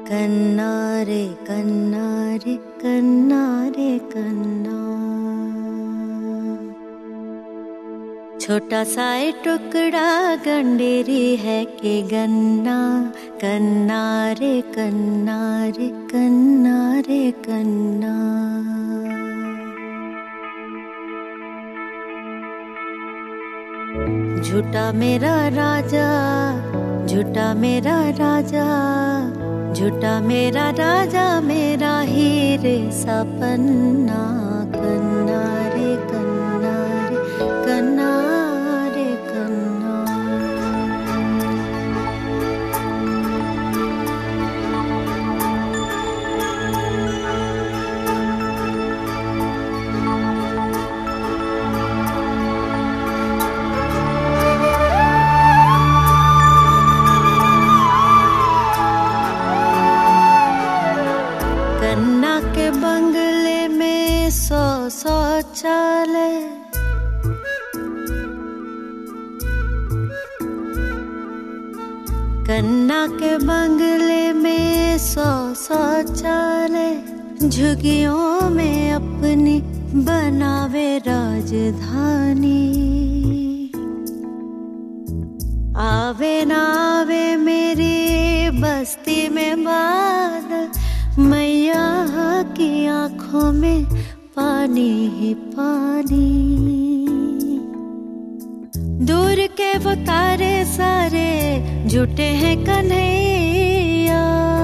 कन्ना रे कन्ना रे कन्ना रे कन्ना। छोटा सा टुकड़ा गंडेरी है कि गन्ना, कन्ना रे कन्ना रे कन्ना रे कन्ना। झूठा मेरा राजा, झूठा मेरा राजा, झूठा मेरा राजा, मेरा हीरे सा पन्ना। कन्ना रे कन्ना रे कन्ना रे कन्ना। कन्ना के बंगले में 100 शौचालय, कन्ना के बंगले में 100 शौचालय। झुग्गियों में अपनी बनावे राजधानी। आवे ना आवे मेरी बस्ती में बादल, मैया की आंखों में पानी ही पानी। दूर के वो तारे सारे झूठे हैं कन्हैया।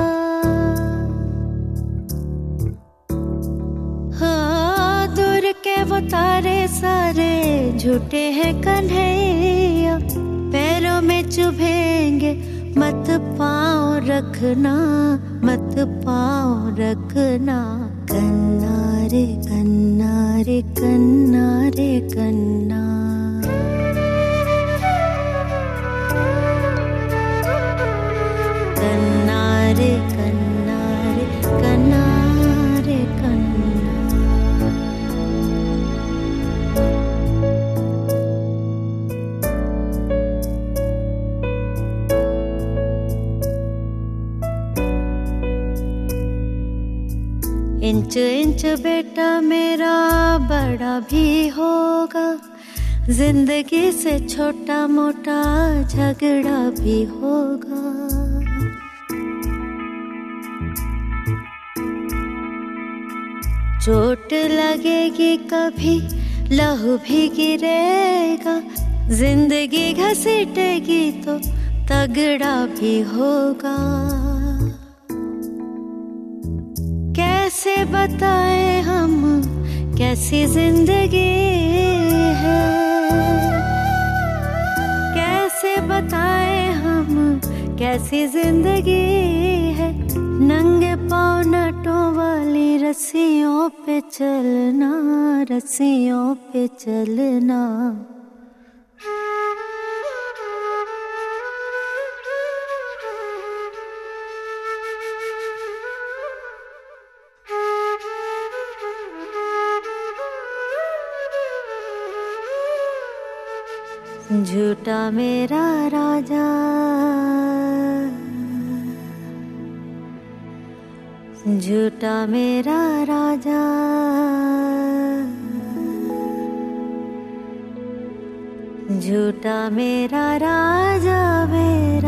हाँ, दूर के वो तारे सारे झूठे हैं कन्हैया। पैरों में चुभेंगे मत पाँव रखना, मत पाँव रखना। कन्ना रे कन्ना रे कन्ना रे कन्ना। कन्ना रे कन्ना रे कन्ना रे कन्ना। इंच इंच बेटा मेरा बड़ा भी होगा, जिंदगी से छोटा मोटा झगड़ा भी होगा। चोट लगेगी कभी, लहू भी गिरेगा। जिंदगी घसीटेगी तो तगड़ा भी होगा। कैसे बताएं हम कैसी जिंदगी है, कैसे बताएं हम कैसी जिंदगी है। नंगे पाँव नटों वाली रस्सियों पे चलना, रस्सियों पे चलना। झूठा मेरा राजा, झूठा मेरा राजा, झूठा मेरा राजा मेरा।